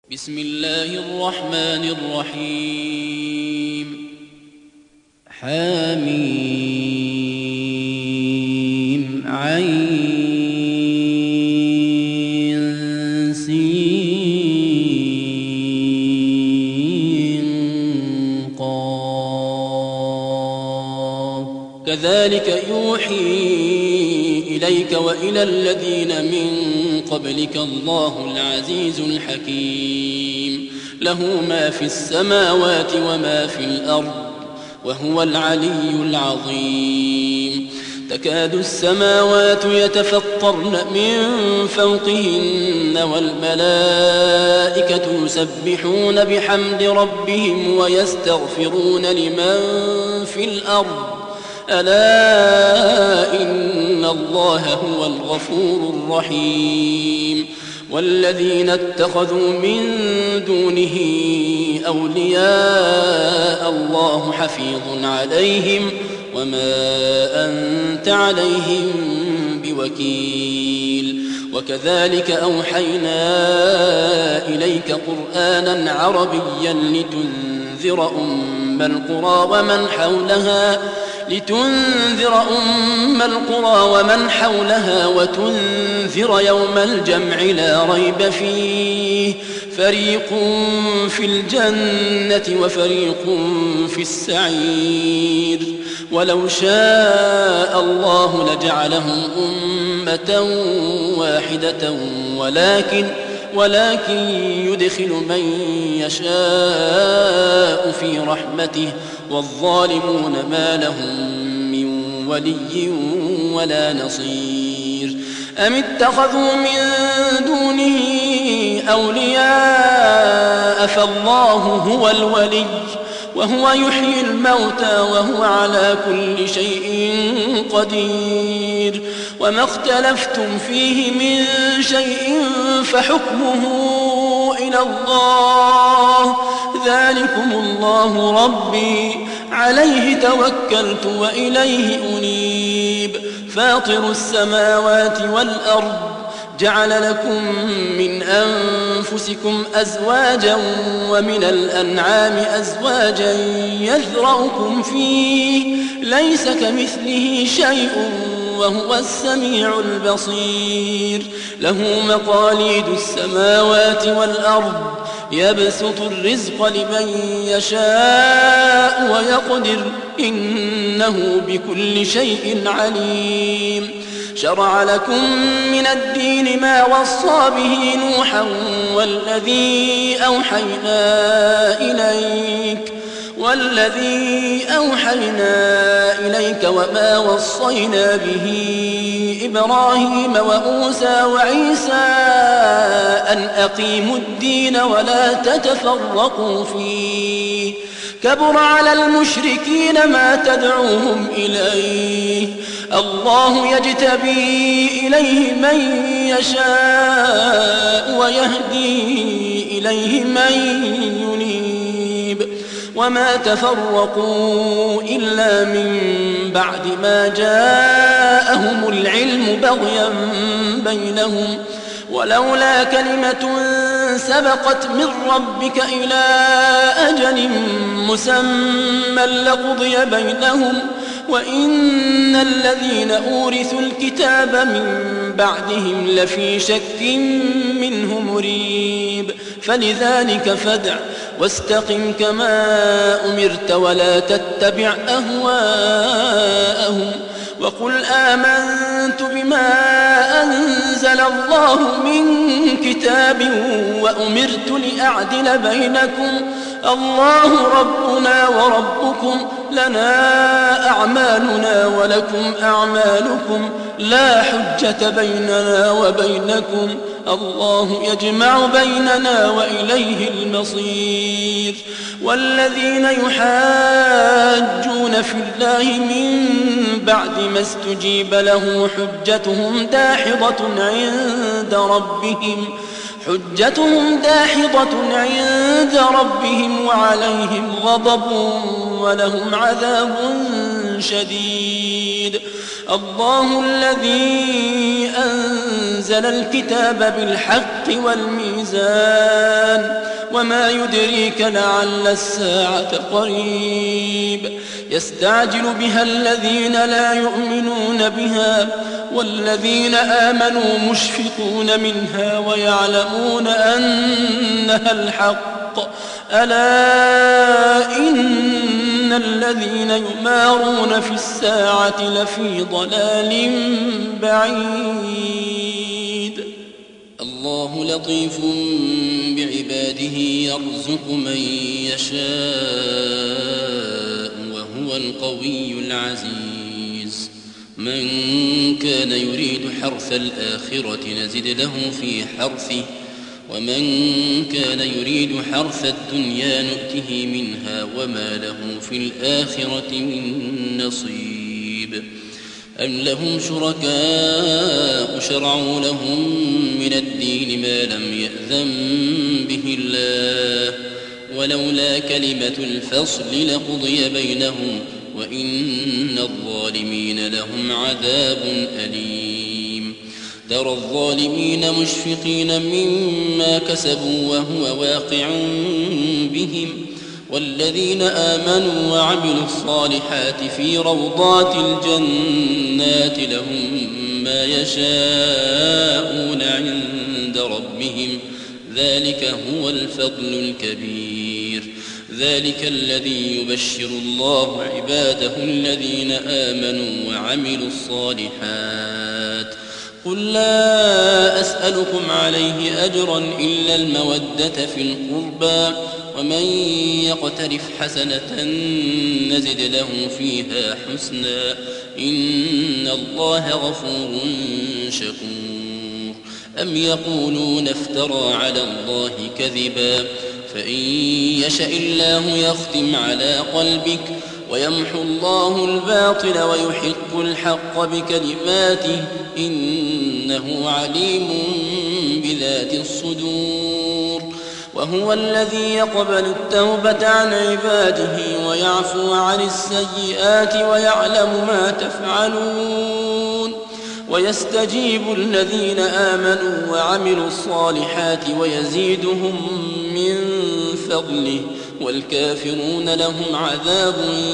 بسم الله الرحمن الرحيم حميم عين سين قاف كذلك يوحي إليك وإلى الذين من قبلك الله العزيز الحكيم له ما في السماوات وما في الأرض وهو العلي العظيم تكاد السماوات يتفطرن من فوقهن والملائكة يسبحون بحمد ربهم ويستغفرون لمن في الأرض ألا إن الله هو الغفور الرحيم والذين اتخذوا من دونه أولياء الله حفيظ عليهم وما أنت عليهم بوكيل وكذلك أوحينا إليك قرآنا عربيا لتنذر أم القرى ومن حولها وتنذر يوم الجمع لا ريب فيه فريق في الجنة وفريق في السعير ولو شاء الله لجعلهم أمة واحدة ولكن يدخل من يشاء في رحمته والظالمون ما لهم من ولي ولا نصير أم اتخذوا من دونه أولياء فالله هو الولي وهو يحيي الموتى وهو على كل شيء قدير وما اختلفتم فيه من شيء فحكمه إلى الله ذلكم الله ربي عليه توكلت وإليه أنيب فاطر السماوات والأرض جعل لكم من أنفسكم أزواجا ومن الأنعام أزواجا يذرأكم فيه ليس كمثله شيء وهو السميع البصير له مقاليد السماوات والأرض يبسط الرزق لمن يشاء ويقدر إنه بكل شيء عليم شرع لكم من الدين ما وصى به نوحا والذي أوحينا إليك وما وصينا به إبراهيم وموسى وعيسى أن أقيموا الدين ولا تتفرقوا فيه كبر على المشركين ما تدعوهم إليه الله يجتبي إليه من يشاء ويهدي إليه من ينيب وما تفرقوا إلا من بعد ما جاءهم العلم بغيا بينهم ولولا كلمة سبقت من ربك إلى أجل مسمى لقضي بينهم وإن الذين أورثوا الكتاب من بعدهم لفي شك منه مريب فلذلك فادع واستقم كما أمرت ولا تتبع أهواءهم وقل آمنت بما أنزل الله من كتاب وأمرت لأعدل بينكم الله ربنا وربكم لنا أعمالنا ولكم أعمالكم لا حجة بيننا وبينكم الله يجمع بيننا وإليه المصير والذين يحاجون في الله من بعد ما استجيب له حجتهم داحضة عند ربهم وعليهم غضب ولهم عذاب شديد الله الذي أنزل الكتاب بالحق والميزان وما يدريك لعل الساعة قريب يستعجل بها الذين لا يؤمنون بها والذين آمنوا مشفقون منها ويعلمون أنها الحق ألا إن الذين يمارون في الساعة لفي ضلال بعيد الله لطيف بعباده يرزق من يشاء وهو القوي العزيز من كان يريد حرث الآخرة نزد له في حرثه ومن كان يريد حرث الدنيا نؤته منها وما له في الآخرة من نصيب أم لهم شركاء شرعوا لهم من الدين ما لم يأذن به الله ولولا كلمة الفصل لقضي بينهم وإن الظالمين لهم عذاب أليم ترى الظالمين مشفقين مما كسبوا وهو واقع بهم والذين آمنوا وعملوا الصالحات في روضات الجنات لهم ما يشاءون عند ربهم ذلك هو الفضل الكبير ذلك الذي يبشر الله عباده الذين آمنوا وعملوا الصالحات قل لا أسألكم عليه أجرا إلا المودة في القربى ومن يقترف حسنة نزد له فيها حسنا إن الله غفور شكور أم يقولون افترى على الله كذبا فإن يشأ الله يختم على قلبك ويمحو الله الباطل ويحق الحق بكلماته إنه عليم بذات الصدور وهو الذي يقبل التوبة عن عباده ويعفو عن السيئات ويعلم ما تفعلون ويستجيب الذين آمنوا وعملوا الصالحات ويزيدهم من فضله والكافرون لهم عذاب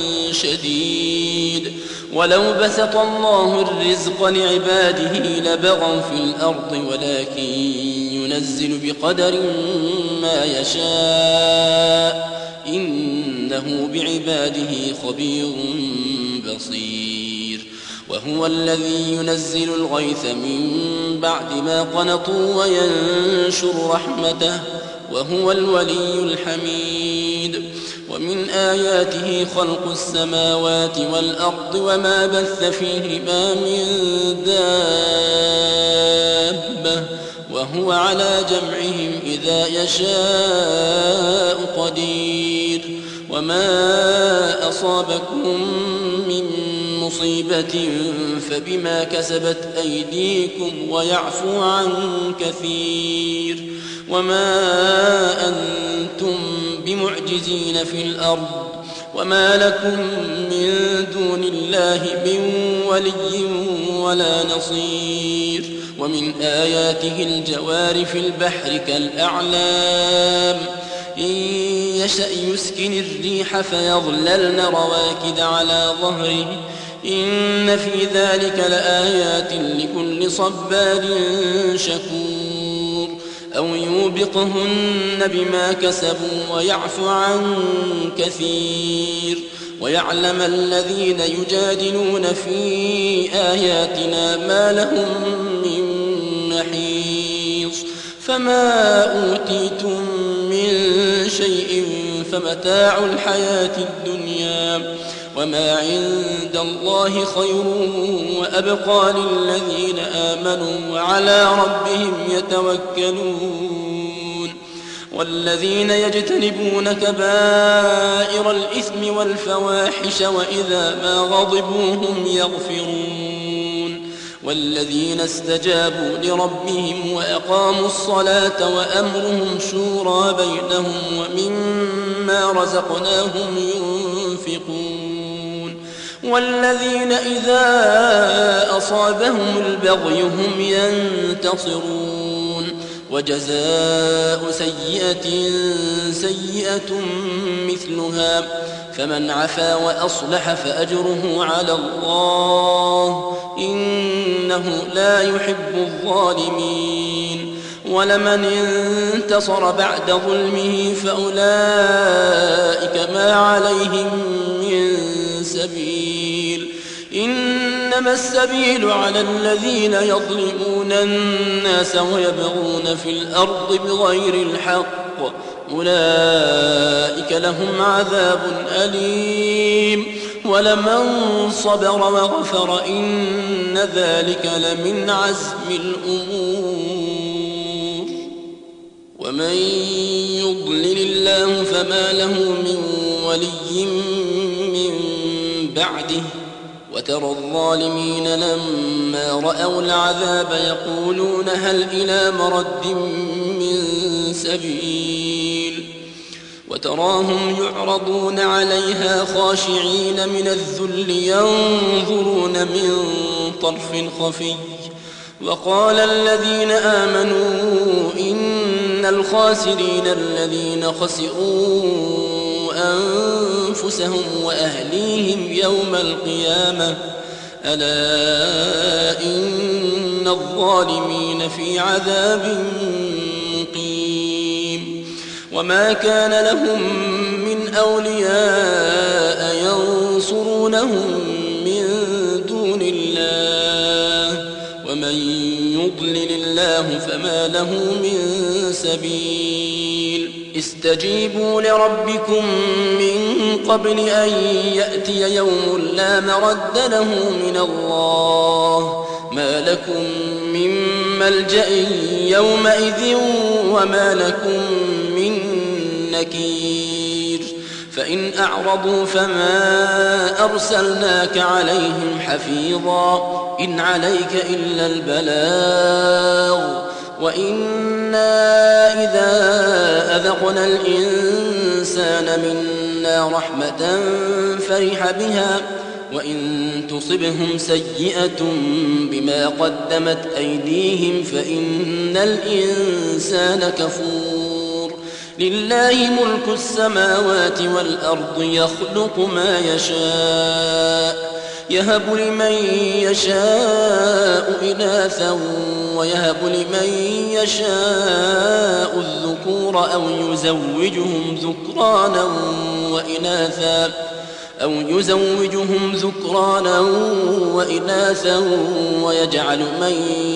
شديد ولو بسط الله الرزق لعباده لبغوا في الأرض ولكن ينزل بقدر ما يشاء إنه بعباده خبير بصير وهو الذي ينزل الغيث من بعد ما قنطوا وينشر رحمته وهو الولي الحميد ومن آياته خلق السماوات والأرض وما بث فيهما من دابة وهو على جمعهم إذا يشاء قدير وما أصابكم من مصيبة فبما كسبت أيديكم ويعفو عن كثير وما أنتم بمعجزين في الأرض وما لكم من دون الله من ولي ولا نصير ومن آياته الجوار في البحر كالأعلام إن يشأ يسكن الريح فيظللن رواكد على ظهره إن في ذلك لآيات لكل صبار شكور أو يوبقهن بما كسبوا ويعفو عن كثير ويعلم الذين يجادلون في آياتنا ما لهم من محيص فما أوتيتم من شيء فمتاع الحياة الدنيا وما عند الله خير وأبقى للذين آمنوا وعلى ربهم يتوكلون والذين يجتنبون كبائر الإثم والفواحش وإذا ما غضبوا هم يغفرون والذين استجابوا لربهم وأقاموا الصلاة وأمرهم شورى بينهم ومما رزقناهم ينفقون والذين إذا أصابهم البغي هم ينتصرون وجزاء سيئة سيئة مثلها، فمن عفا وأصلح فأجره على الله، إنه لا يحب الظالمين. ولمن انتصر بعد ظلمه فأولئك ما عليهم من سبيل، إنما السبيل على الذين يظلمون الناس ويبغون في الأرض بغير الحق، أولئك لهم عذاب أليم. ولمن صبر وغفر إن ذلك لمن عزم الأمور. ومن يضلل الله فما له من ولي من بعده، وترى الظالمين لما رأوا العذاب يقولون هل إلى مرد من سبيل، وتراهم يعرضون عليها خاشعين من الذل ينظرون من طرف خفي. وقال الذين آمنوا إن الخاسرين الذين خسروا أنفسهم وأهليهم يوم القيامة، ألا إن الظالمين في عذاب مقيم. وما كان لهم من أولياء ينصرونهم من دون الله، ومن يضلل الله فما له من سبيل. استجيبوا لربكم من قبل أن يأتي يوم لا مرد له من الله، ما لكم من ملجأ يومئذ وما لكم من نكير. فإن أعرضوا فما أرسلناك عليهم حفيظا، إن عليك إلا البلاغ، وإنا إذا أذقنا الإنسان منا رحمة فرح بها، وإن تصبهم سيئة بما قدمت أيديهم فإن الإنسان كفور. لله ملك السماوات والأرض يخلق ما يشاء، يهب لمن يشاء إناثا ويهب لمن يشاء الذكور أو يزوجهم ذكرانا وإناثا ويجعل من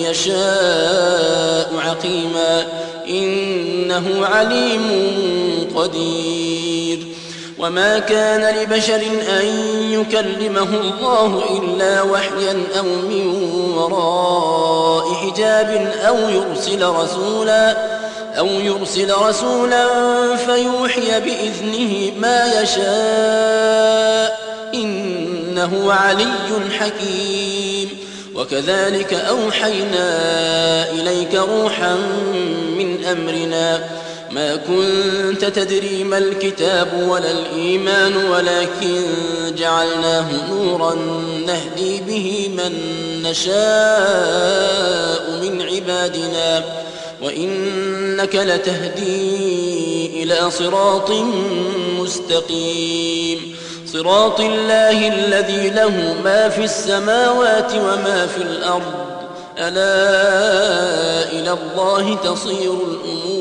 يشاء عقيما، إنه عليم قدير. وما كان لبشر أن يكلمه الله إلا وحيا أو من وراء حجاب أو يرسل رسولا فيوحي بإذنه ما يشاء، إنه علي حكيم. وكذلك أوحينا إليك روحا من أمرنا، ما كنت تدري ما الكتاب ولا الإيمان، ولكن جعلناه نورا نهدي به من نشاء من عبادنا، وإنك لتهدي إلى صراط مستقيم، صراط الله الذي له ما في السماوات وما في الأرض، ألا إلى الله تصير الأمور.